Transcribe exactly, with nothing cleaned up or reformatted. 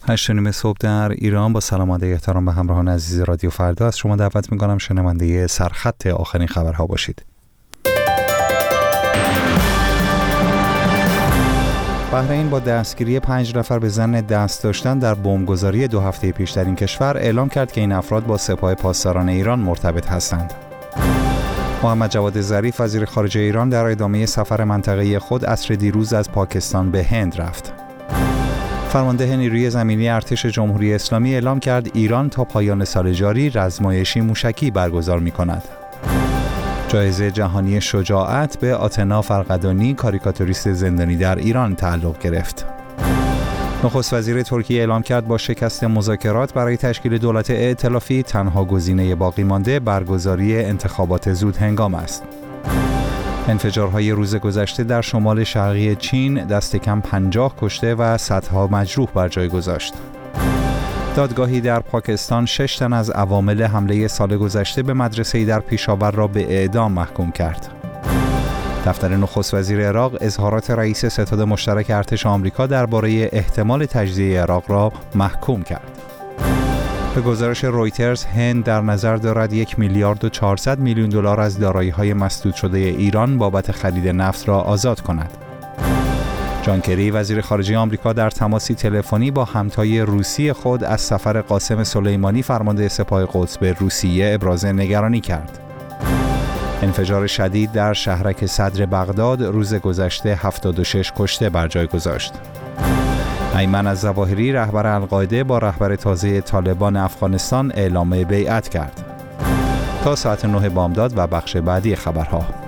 هشت و نیم صبح در ایران. با سلام و احترام به همراهان عزیز رادیو فردا از شما دعوت می‌کنم شنونده سرخط آخرین خبرها باشید. بحرین با دستگیری پنج نفر به ظن دست داشتن در بمبگذاری دو هفته پیش در این کشور اعلام کرد که این افراد با سپاه پاسداران ایران مرتبط هستند. محمد جواد ظریف وزیر خارجه ایران در ادامه سفر منطقه‌ای خود عصر دیروز از پاکستان به هند رفت. فرمانده نیروی زمینی ارتش جمهوری اسلامی اعلام کرد ایران تا پایان سال جاری رزمایشی موشکی برگزار می‌کند. جایزه جهانی شجاعت به آتنا فرقدانی کاریکاتوریست زندانی در ایران تعلق گرفت. نخست وزیر ترکیه اعلام کرد با شکست مذاکرات برای تشکیل دولت ائتلافی تنها گزینه باقی مانده برگزاری انتخابات زود هنگام است. انفجارهای روز گذشته در شمال شرقی چین دست کم پنجاه کشته و صدها مجروح بر جای گذاشت. دادگاهی در پاکستان شش تن از عوامل حمله سال گذشته به مدرسه‌ای در پیشاور را به اعدام محکوم کرد. دفتر نخست وزیر عراق اظهارات رئیس ستاد مشترک ارتش آمریکا درباره احتمال تجزیه عراق را محکوم کرد. به گزارش رویترز هند در نظر دارد یک میلیارد و چهارصد میلیون دلار از دارایی‌های مسدود شده ایران بابت خرید نفت را آزاد کند. جان کری وزیر خارجه آمریکا در تماسی تلفنی با همتای روسی خود از سفر قاسم سلیمانی فرمانده سپاه قدس به روسیه ابراز نگرانی کرد. انفجار شدید در شهرک صدر بغداد روز گذشته هفتاد و شش کشته بر جای گذاشت. ایمن الظواهری رهبر القاعده با رهبر تازه طالبان افغانستان اعلام بیعت کرد. تا ساعت نه بامداد و بخش بعدی خبرها.